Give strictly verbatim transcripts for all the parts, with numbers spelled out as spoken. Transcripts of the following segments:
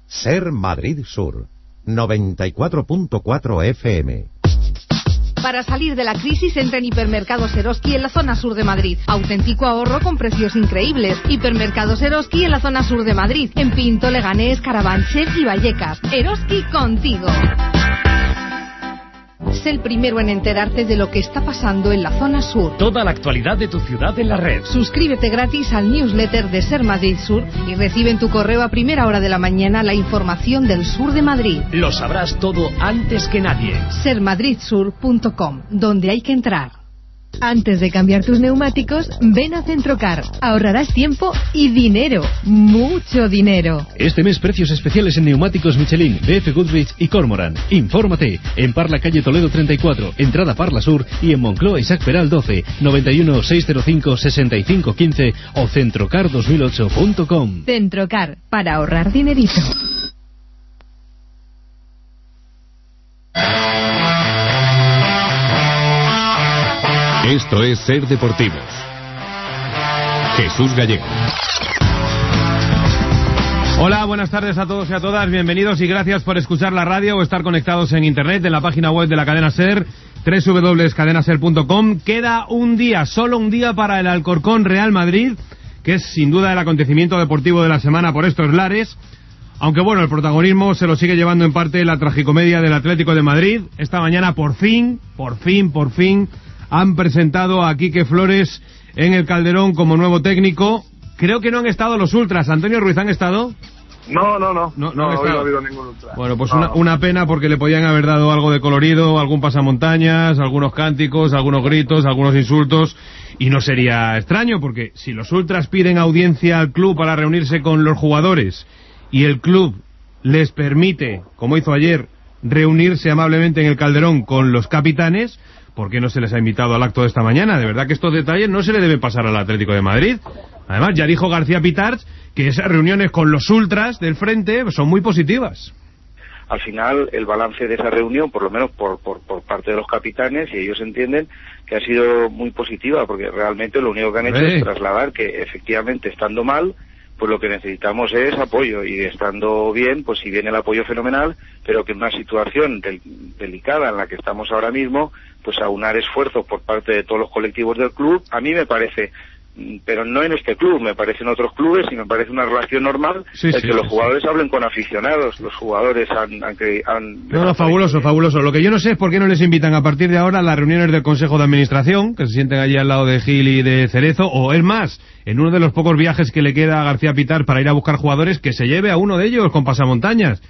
Ser Madrid Sur, noventa y cuatro punto cuatro F M. Para salir de la crisis, entra en Hipermercados Eroski en la zona sur de Madrid. Auténtico ahorro con precios increíbles. Hipermercados Eroski en la zona sur de Madrid. En Pinto, Leganés, Carabanchel y Vallecas. Eroski contigo. Sé el primero en enterarte de lo que está pasando en la zona sur. Toda la actualidad de tu ciudad en la red. Suscríbete gratis al newsletter de Ser Madrid Sur y recibe en tu correo a primera hora de la mañana la información del sur de Madrid. Lo sabrás todo antes que nadie. ser madrid sur punto com, donde hay que entrar. Antes de cambiar tus neumáticos, ven a Centrocar. Ahorrarás tiempo y dinero. Mucho dinero. Este mes precios especiales en neumáticos Michelin, B F Goodrich y Cormoran. Infórmate en Parla Calle Toledo treinta y cuatro, entrada Parla Sur, y en Moncloa Isaac Peral doce, noventa y uno, seiscientos cinco, sesenta y cinco quince o centrocar dos mil ocho punto com. Centrocar, para ahorrar dinerito. Esto es Ser Deportivos. Jesús Gallego. Hola, buenas tardes a todos y a todas. Bienvenidos y gracias por escuchar la radio o estar conectados en internet, en la página web de la cadena Ser, doble u doble u doble u punto cadena ser punto com. Queda un día, solo un día para el Alcorcón Real Madrid, que es sin duda el acontecimiento deportivo de la semana por estos lares. Aunque bueno, el protagonismo se lo sigue llevando en parte la tragicomedia del Atlético de Madrid. Esta mañana por fin, por fin, por fin han presentado a Quique Flores en el Calderón como nuevo técnico. Creo que no han estado los ultras. ¿Antonio Ruiz han estado? No, no, no. No, no, no, han hoy estado. no ha habido ningún ultra. Bueno, pues no, una, no. una pena, porque le podían haber dado algo de colorido, algún pasamontañas, algunos cánticos, algunos gritos, algunos insultos, y no sería extraño, porque si los ultras piden audiencia al club para reunirse con los jugadores y el club les permite, como hizo ayer, reunirse amablemente en el Calderón con los capitanes, ¿por qué no se les ha invitado al acto de esta mañana? De verdad que estos detalles no se le deben pasar al Atlético de Madrid. Además, ya dijo García Pitarch que esas reuniones con los ultras del frente son muy positivas. Al final, el balance de esa reunión, por lo menos por, por, por parte de los capitanes, y ellos entienden que ha sido muy positiva, porque realmente lo único que han hecho ¡Eh! es trasladar que efectivamente, estando mal, pues lo que necesitamos es apoyo, y estando bien, pues si viene el apoyo fenomenal, pero que en una situación del, delicada en la que estamos ahora mismo, pues aunar esfuerzos por parte de todos los colectivos del club, a mí me parece, pero no en este club, me parece en otros clubes, y me parece una relación normal, Sí, el sí, que los sí, jugadores hablen con aficionados, los jugadores han... han, han No, no, fabuloso, fabuloso. Lo que yo no sé es por qué no les invitan a partir de ahora a las reuniones del Consejo de Administración, que se sienten allí al lado de Gil y de Cerezo, o es más, en uno de los pocos viajes que le queda a García Pitar para ir a buscar jugadores, que se lleve a uno de ellos con pasamontañas,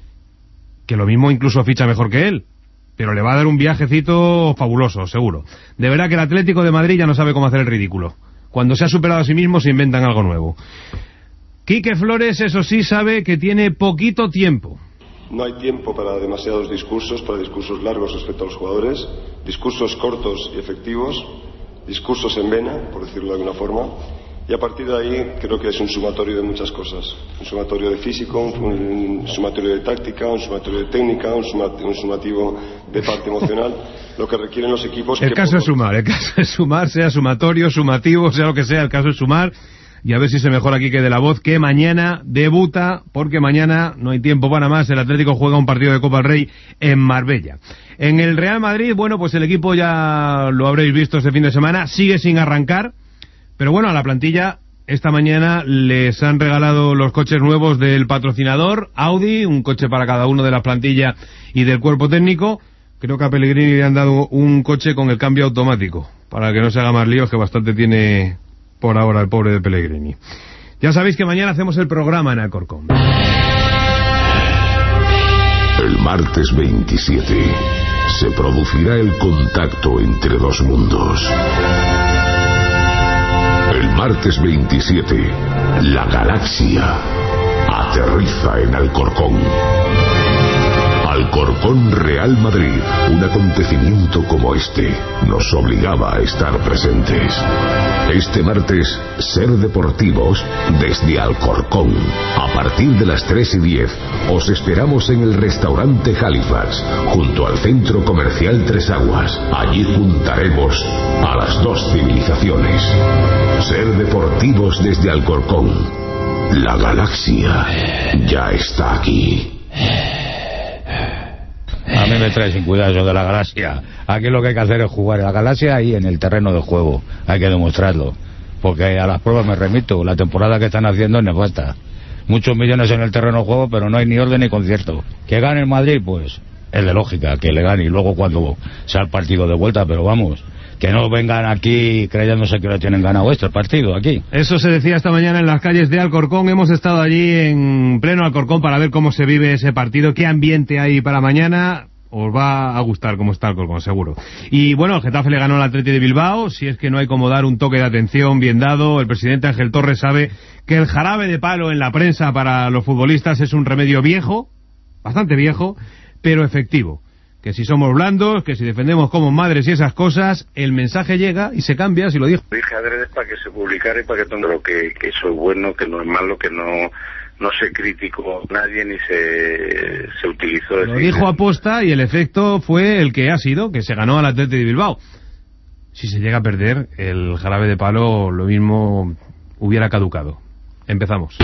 que lo mismo incluso ficha mejor que él, pero le va a dar un viajecito fabuloso, seguro. De verdad que el Atlético de Madrid ya no sabe cómo hacer el ridículo. Cuando se ha superado a sí mismo se inventan algo nuevo. Quique Flores, eso sí, sabe que tiene poquito tiempo. No hay tiempo para demasiados discursos, para discursos largos respecto a los jugadores, discursos cortos y efectivos, discursos en vena, por decirlo de alguna forma, y a partir de ahí creo que es un sumatorio de muchas cosas. Un sumatorio de físico, un sumatorio de táctica, un sumatorio de técnica, un, suma, un sumativo de parte emocional, lo que requieren los equipos... El que caso por... es sumar, el caso es sumar, sea sumatorio, sumativo, sea lo que sea, el caso es sumar, y a ver si se mejora Quique de la Voz, que mañana debuta, porque mañana no hay tiempo para más, el Atlético juega un partido de Copa del Rey en Marbella. En el Real Madrid, bueno, pues el equipo ya lo habréis visto este fin de semana, sigue sin arrancar, pero bueno, a la plantilla esta mañana les han regalado los coches nuevos del patrocinador, Audi, un coche para cada uno de la plantilla y del cuerpo técnico. Creo que a Pellegrini le han dado un coche con el cambio automático, para que no se haga más líos, que bastante tiene por ahora el pobre de Pellegrini. Ya sabéis que mañana hacemos el programa en Alcorcón. El martes veintisiete se producirá el contacto entre dos mundos. El martes veintisiete, la galaxia aterriza en Alcorcón. Alcorcón Real Madrid, un acontecimiento como este nos obligaba a estar presentes. Este martes, Ser Deportivos desde Alcorcón. A partir de las tres y diez, os esperamos en el restaurante Halifax, junto al centro comercial Tres Aguas. Allí juntaremos a las dos civilizaciones. Ser Deportivos desde Alcorcón. La galaxia ya está aquí. A mí me trae sin cuidado eso de la galaxia. Aquí lo que hay que hacer es jugar en la galaxia y en el terreno de juego. Hay que demostrarlo. Porque a las pruebas me remito. La temporada que están haciendo es nefasta. Muchos millones en el terreno de juego, pero no hay ni orden ni concierto. Que gane el Madrid, pues es de lógica que le gane. Y luego cuando sea el partido de vuelta, pero vamos, que no vengan aquí creyéndose que lo tienen ganado este partido aquí. Eso se decía esta mañana en las calles de Alcorcón. Hemos estado allí en pleno Alcorcón para ver cómo se vive ese partido, qué ambiente hay para mañana. Os va a gustar cómo está Alcorcón, seguro. Y bueno, el Getafe le ganó al Atleti de Bilbao. Si es que no hay como dar un toque de atención bien dado. El presidente Ángel Torres sabe que el jarabe de palo en la prensa para los futbolistas es un remedio viejo, bastante viejo, pero efectivo. Que si somos blandos, que si defendemos como madres y esas cosas, el mensaje llega y se cambia, si lo dijo. Lo dije adrede para que se publicara y para que todo lo que, que soy bueno, que no es malo, que no... no se criticó nadie ni se, se utilizó. Lo dijo aposta y el efecto fue el que ha sido, que se ganó al Atleti de Bilbao. Si se llega a perder, el jarabe de palo lo mismo hubiera caducado. Empezamos.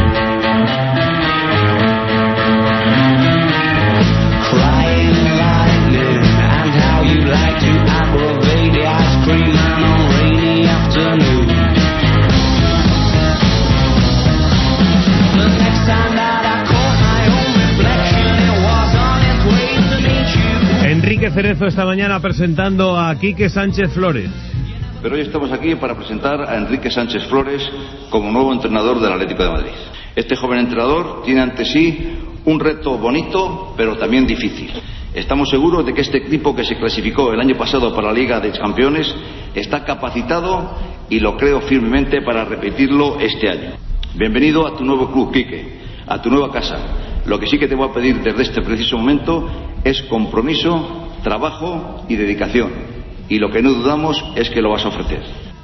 Enrique Cerezo esta mañana presentando a Quique Sánchez Flores. Pero hoy estamos aquí para presentar a Enrique Sánchez Flores como nuevo entrenador del Atlético de Madrid. Este joven entrenador tiene ante sí un reto bonito, pero también difícil. Estamos seguros de que este equipo que se clasificó el año pasado para la Liga de Campeones está capacitado y lo creo firmemente para repetirlo este año. Bienvenido a tu nuevo club, Quique, a tu nueva casa. Lo que sí que te voy a pedir desde este preciso momento es compromiso, trabajo y dedicación. Y lo que no dudamos es que lo vas a ofrecer.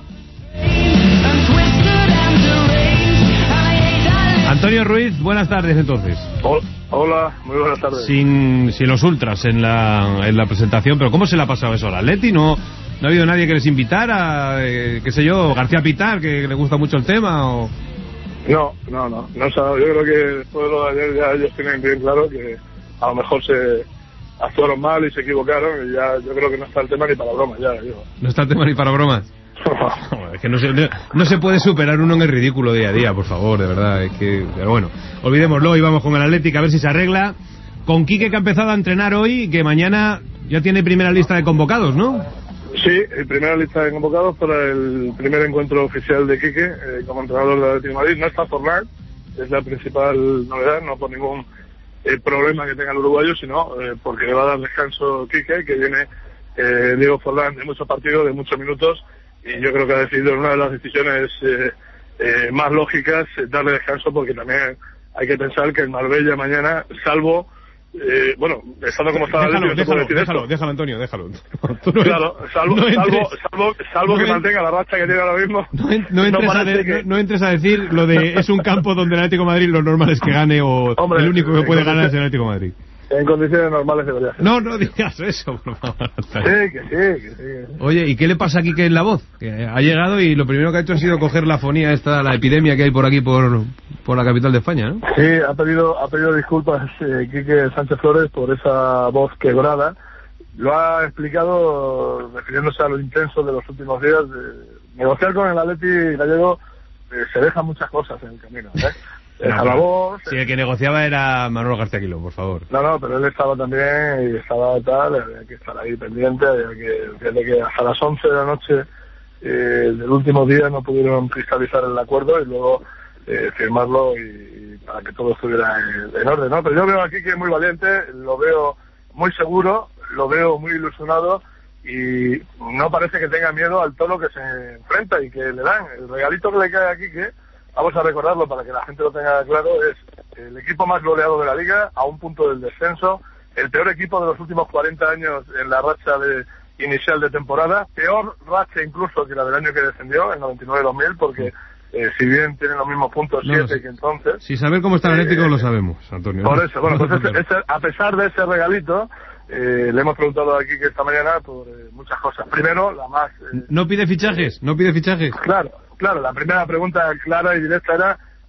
Antonio Ruiz, buenas tardes entonces. Hola, muy buenas tardes. Sin, sin los ultras en la, en la presentación, pero ¿cómo se le ha pasado eso al Atleti? ¿No, no ha habido nadie que les invitara? Eh, qué sé yo, García Pitar, que le gusta mucho el tema, o... No, no, no, no, yo creo que después de lo de ayer ya ellos tienen bien claro que a lo mejor se actuaron mal y se equivocaron y ya yo creo que no está el tema ni para bromas, ya digo. ¿No está el tema ni para bromas? Es que no se, no, no se puede superar uno en el ridículo día a día, por favor, de verdad, es que... Pero bueno, olvidémoslo y vamos con el Atlético a ver si se arregla. Con Quique, que ha empezado a entrenar hoy, que mañana ya tiene primera lista de convocados, ¿no? Sí, el primera lista de convocados para el primer encuentro oficial de Quique eh, como entrenador del Atlético de Madrid. No está Forlán, es la principal novedad, no por ningún eh, problema que tenga el uruguayo, sino eh, porque le va a dar descanso Quique, que viene eh, Diego Forlán de muchos partidos, de muchos minutos, y yo creo que ha decidido en una de las decisiones eh, eh, más lógicas eh, darle descanso, porque también hay que pensar que el Marbella mañana, salvo... Eh, bueno, estando como está déjalo, la déjalo, decir déjalo, esto. déjalo, Antonio, déjalo. Claro, salvo, no entres, salvo, salvo, salvo no que en, mantenga la racha que tiene ahora mismo. No, en, no, entres no, a de, que... no, no entres a decir lo de es un campo donde el Atlético de Madrid lo normal es que gane o Hombre, el único que puede ganar es el Atlético de Madrid. En condiciones normales debería ser. No, no digas eso, por favor. Sí, que sí, que sí, que sí. Oye, ¿y qué le pasa aquí que es la voz? Que ha llegado y lo primero que ha hecho ha sido coger la fonía esta, la epidemia que hay por aquí, por, por la capital de España, ¿no? Sí, ha pedido, ha pedido disculpas eh, Quique Sánchez Flores por esa voz quebrada. Lo ha explicado refiriéndose a lo intenso de los últimos días. De negociar con el Atleti gallego eh, se dejan muchas cosas en el camino, ¿eh? No, a la voz. Sí, el que negociaba era Manuel García Quilón, por favor. No, no, pero él estaba también y estaba tal, había que estar ahí pendiente, había que, desde que hasta las once de la noche eh, del último día no pudieron cristalizar el acuerdo y luego eh, firmarlo y, y para que todo estuviera en, en orden, ¿no? Pero yo veo aquí que es muy valiente, lo veo muy seguro, lo veo muy ilusionado y no parece que tenga miedo al todo lo que se enfrenta y que le dan. El regalito que le cae aquí, que vamos a recordarlo para que la gente lo tenga claro, es el equipo más goleado de la Liga, a un punto del descenso, el peor equipo de los últimos cuarenta años en la racha de inicial de temporada, peor racha incluso que la del año que descendió, en noventa y nueve dos mil, porque eh, si bien tienen los mismos puntos, siete no, no, que entonces... Si saber cómo está el Atlético eh, lo sabemos, Antonio. Por eso, bueno, pues ese, ese, a pesar de ese regalito, eh, le hemos preguntado aquí que esta mañana por eh, muchas cosas. Primero, la más... Eh, ¿No pide fichajes? ¿No pide fichajes? Claro. Claro, la primera pregunta clara y directa era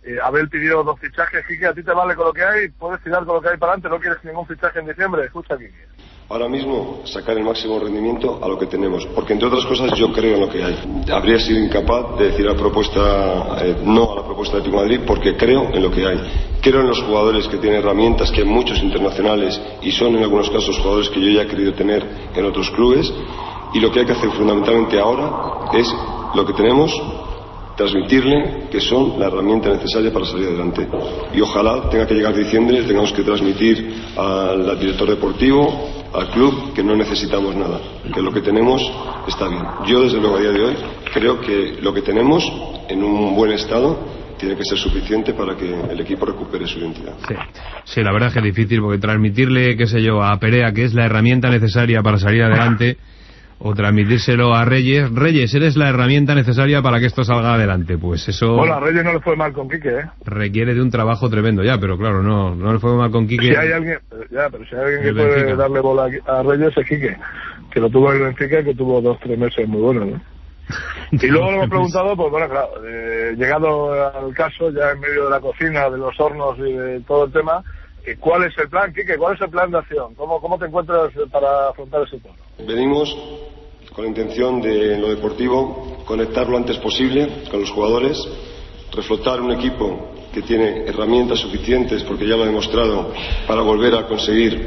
Eh, Abel pidió dos fichajes. Quique, ¿a ti te vale con lo que hay? ¿Puedes tirar con lo que hay para adelante? ¿No quieres ningún fichaje en diciembre? Escucha, Quique. Ahora mismo sacar el máximo rendimiento a lo que tenemos, porque entre otras cosas yo creo en lo que hay. Habría sido incapaz de decir la propuesta, eh, no a la propuesta de Atlético de Madrid, porque creo en lo que hay. Creo en los jugadores que tienen herramientas, que hay muchos internacionales y son en algunos casos jugadores que yo ya he querido tener en otros clubes, y lo que hay que hacer fundamentalmente ahora es lo que tenemos, transmitirle que son la herramienta necesaria para salir adelante. Y ojalá tenga que llegar diciembre y tengamos que transmitir al director deportivo, al club, que no necesitamos nada, que lo que tenemos está bien. Yo desde luego a día de hoy creo que lo que tenemos en un buen estado tiene que ser suficiente para que el equipo recupere su identidad. Sí, sí, la verdad es que es difícil, porque transmitirle, qué sé yo, a Perea que es la herramienta necesaria para salir adelante, o transmitírselo a Reyes, Reyes, eres la herramienta necesaria para que esto salga adelante, pues eso... Bueno, a Reyes no le fue mal con Quique, ¿eh? Requiere de un trabajo tremendo ya, pero claro, no no le fue mal con Quique. Si hay alguien, ya, pero si hay alguien que puede Benfica. darle bola a Reyes es Quique, que lo tuvo en el Benfica, que tuvo dos, tres meses muy buenos, ¿no? Y luego le hemos preguntado, pues bueno, claro, eh, llegado al caso, ya en medio de la cocina, de los hornos y de todo el tema, eh, ¿cuál es el plan, Quique? ¿Cuál es el plan de acción? ¿Cómo, cómo te encuentras para afrontar ese tono? Venimos con la intención de, en lo deportivo, conectar lo antes posible con los jugadores, reflotar un equipo que tiene herramientas suficientes, porque ya lo ha demostrado, para volver a conseguir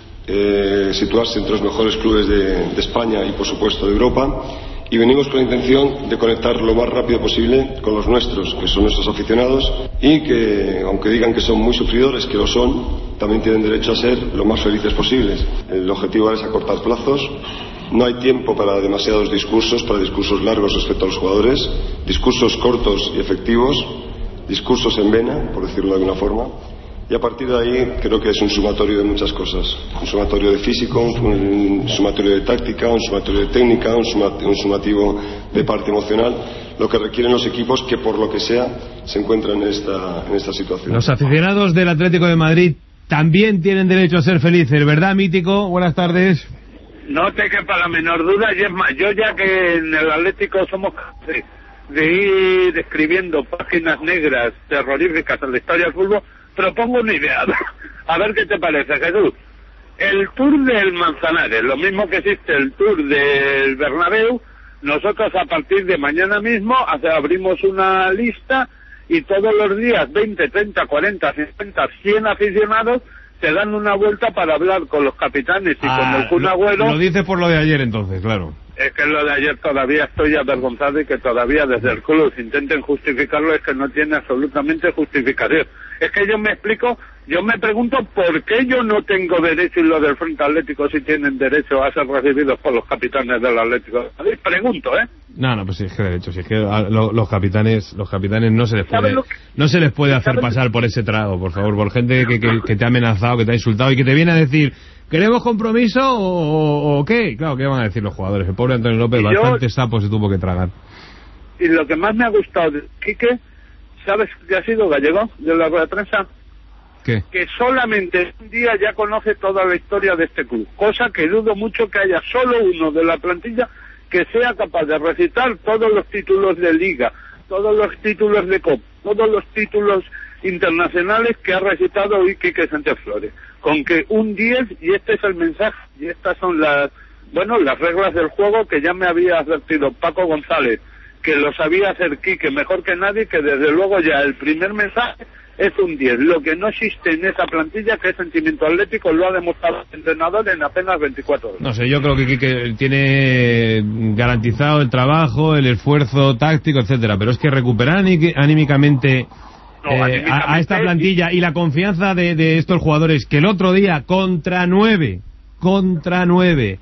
eh, situarse entre los mejores clubes de, de España y, por supuesto, de Europa. Y venimos con la intención de conectar lo más rápido posible con los nuestros, que son nuestros aficionados, y que, aunque digan que son muy sufridores, que lo son, también tienen derecho a ser lo más felices posibles. El objetivo es acortar plazos. No hay tiempo para demasiados discursos, para discursos largos respecto a los jugadores, discursos cortos y efectivos, discursos en vena, por decirlo de alguna forma. Y a partir de ahí creo que es un sumatorio de muchas cosas. Un sumatorio de físico, un sumatorio de táctica, un sumatorio de técnica, un, sumatorio, un sumativo de parte emocional, lo que requieren los equipos que, por lo que sea, se encuentran en esta, en esta situación. Los aficionados del Atlético de Madrid también tienen derecho a ser felices, ¿verdad, Mítico? Buenas tardes. No te quepa la menor duda, y es más, yo ya que en el Atlético somos de, de ir escribiendo páginas negras terroríficas en la historia del fútbol, propongo una idea, a ver qué te parece, Jesús. El Tour del Manzanares, lo mismo que existe el Tour del Bernabéu, nosotros a partir de mañana mismo abrimos una lista y todos los días veinte, treinta, cuarenta, cincuenta, cien aficionados te dan una vuelta para hablar con los capitanes y ah, con el Kun Agüero. Lo, lo dice por lo de ayer entonces, claro. Es que lo de ayer todavía estoy avergonzado, y que todavía desde el club intenten justificarlo, es que no tiene absolutamente justificación. Es que yo me explico, yo me pregunto por qué yo no tengo derecho y los del Frente Atlético sí tienen derecho a ser recibidos por los capitanes del Atlético. Pregunto, ¿eh? No, no, pues sí, es que derecho, sí, es que lo, los capitanes, los capitanes no se les puede, que, no se les puede hacer pasar por ese trago, por favor, por gente que, que, que te ha amenazado, que te ha insultado y que te viene a decir, ¿queremos compromiso o, o qué? Claro, ¿qué van a decir los jugadores? El pobre Antonio López, yo, bastante sapo se tuvo que tragar. Y lo que más me ha gustado de Quique, ¿sabes qué ha sido, Gallego, de la rueda de prensa? ¿Qué? Que solamente un día ya conoce toda la historia de este club, cosa que dudo mucho que haya solo uno de la plantilla que sea capaz de recitar todos los títulos de Liga, todos los títulos de Copa, todos los títulos internacionales que ha recitado hoy Quique Sánchez Flores. Con que un diez, y este es el mensaje, y estas son las, bueno, las reglas del juego que ya me había advertido Paco González, que lo sabía hacer Quique mejor que nadie, que desde luego ya el primer mensaje es un diez. Lo que no existe en esa plantilla, que es sentimiento atlético, lo ha demostrado el entrenador en apenas veinticuatro horas. No sé, yo creo que Quique tiene garantizado el trabajo, el esfuerzo táctico, etcétera, pero es que recuperar anímicamente, no, eh, anímicamente a, a esta plantilla y, y la confianza de, de estos jugadores, que el otro día contra nueve, contra nueve,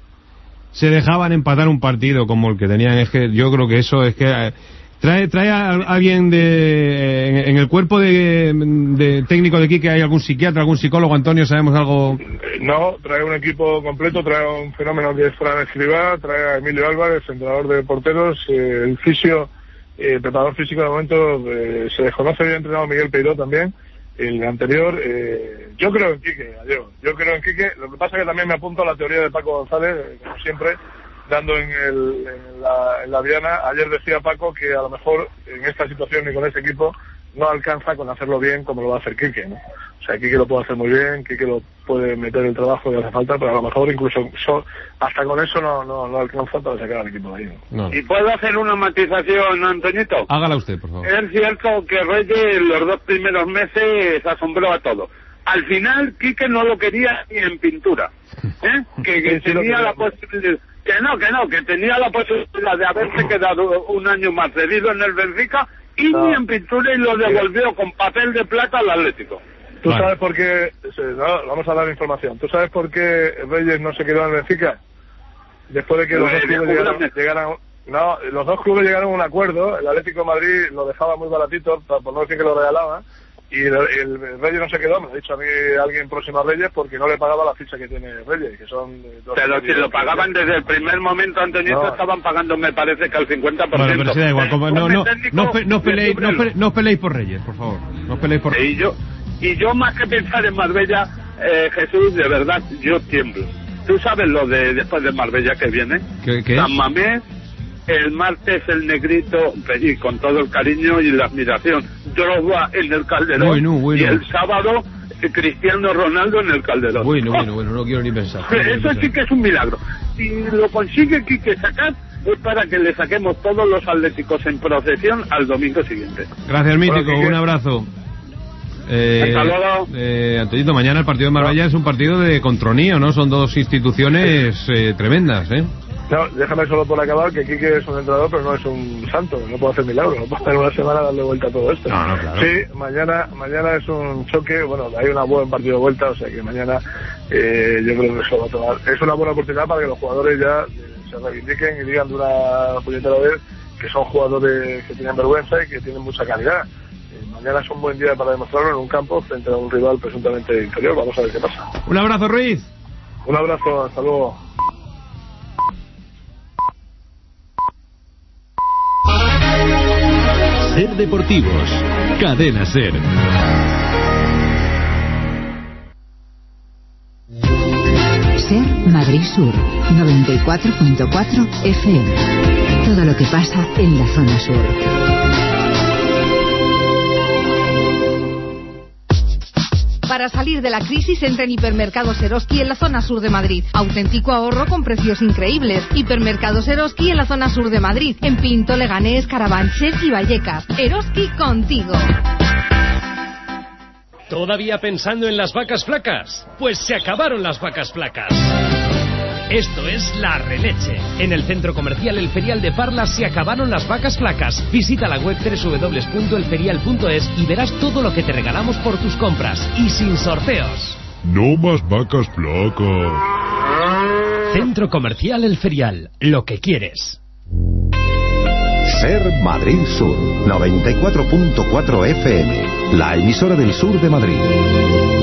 se dejaban empatar un partido como el que tenían, es que yo creo que eso es que eh, trae trae a alguien de en, en el cuerpo de, de técnico de Quique. ¿Hay algún psiquiatra, algún psicólogo, Antonio? ¿Sabemos algo? No, trae un equipo completo, trae un fenómeno que es Fran Escribá, trae a Emilio Álvarez, entrenador de porteros, eh, el fisio, eh, preparador físico de momento, eh, se desconoce, había entrenado Miguel Peiró también, el anterior. eh, yo creo en Quique, adiós, yo creo en Quique. Lo que pasa es que también me apunto a la teoría de Paco González, eh, como siempre, dando en, el, en, la, en la diana. Ayer decía Paco que a lo mejor en esta situación y con ese equipo no alcanza con hacerlo bien como lo va a hacer Quique, ¿no? O sea, Quique lo puede hacer muy bien, Quique lo puede meter el trabajo que hace falta, pero a lo mejor incluso so, hasta con eso no, no, no alcanza para sacar al equipo de ahí, ¿no? No. ¿Y puedo hacer una matización, Antoñito? Hágala usted, por favor. Es cierto que Reyes los dos primeros meses asombró a todos. Al final, Quique no lo quería ni en pintura, ¿eh? Que, que sí, tenía sí la posibilidad... Que no, que no, que tenía la posibilidad de haberse quedado un año más cedido en el Benfica y no. ni en pintura, y lo devolvió con papel de plata al Atlético. ¿Tú vale. sabes por qué? No, vamos a dar información. ¿Tú sabes por qué Reyes no se quedó en el Benfica? Después de que los dos clubes llegaron, llegaron, no, los dos clubes llegaron a un acuerdo. El Atlético de Madrid lo dejaba muy baratito, por no decir que lo regalaba, y el, el Reyes no se quedó. Me lo ha dicho a mí alguien próximo a Reyes, porque no le pagaba la ficha que tiene Reyes, que son dos. Pero si lo pagaban desde el primer momento, Antonito, no. estaban pagando, me parece que al cincuenta por ciento. Bueno, pero sí da igual. Como, no, no, no, no, no, peleéis, no, peleéis, no peleéis por Reyes, por favor. No peleéis por Reyes. Y yo, y yo más que pensar en Marbella, eh, Jesús, de verdad, yo tiemblo. ¿Tú sabes lo de después de Marbella que viene? ¿Qué? qué? San Mamés, el martes el Negrito, y con todo el cariño y la admiración, Drogba en el Calderón, bueno, bueno. y el sábado Cristiano Ronaldo en el Calderón. Bueno, bueno, bueno, no quiero ni pensar. No quiero Eso pensar. sí que es un milagro. Si lo consigue Quique sacar, es para que le saquemos todos los atléticos en procesión al domingo siguiente. Gracias, Mítico, bueno, un abrazo. Eh, Hasta luego. Eh, Antonito, mañana el partido de Marbella no. es un partido de contronío, ¿no? Son dos instituciones eh, tremendas, ¿eh? No, déjame solo por acabar que Quique es un entrenador, pero no es un santo, no puede hacer milagros, no puede estar una semana darle vuelta a todo esto. No, no, claro. Sí, mañana mañana es un choque, bueno, hay una buena partido de vuelta, o sea que mañana eh, yo creo que eso va a tomar. Es una buena oportunidad para que los jugadores ya eh, se reivindiquen y digan de una puñetera vez que son jugadores que tienen vergüenza y que tienen mucha calidad. Eh, mañana es un buen día para demostrarlo en un campo frente a un rival presuntamente inferior. Vamos a ver qué pasa. Un abrazo, Ruiz. Un abrazo, hasta luego. Ser Deportivos, Cadena Ser. Ser Madrid Sur, noventa y cuatro punto cuatro F M. Todo lo que pasa en la zona sur. Para salir de la crisis, entra en Hipermercados Eroski en la zona sur de Madrid. Auténtico ahorro con precios increíbles. Hipermercados Eroski en la zona sur de Madrid. En Pinto, Leganés, Carabanchel y Vallecas. Eroski contigo. ¿Todavía pensando en las vacas flacas? Pues se acabaron las vacas flacas. Esto es La Releche. En el centro comercial El Ferial de Parla se acabaron las vacas flacas. Visita la web doble u doble u doble u punto el ferial punto es y verás todo lo que te regalamos por tus compras. Y sin sorteos. No más vacas flacas. Centro comercial El Ferial. Lo que quieres. Ser Madrid Sur, noventa y cuatro punto cuatro F M. La emisora del sur de Madrid.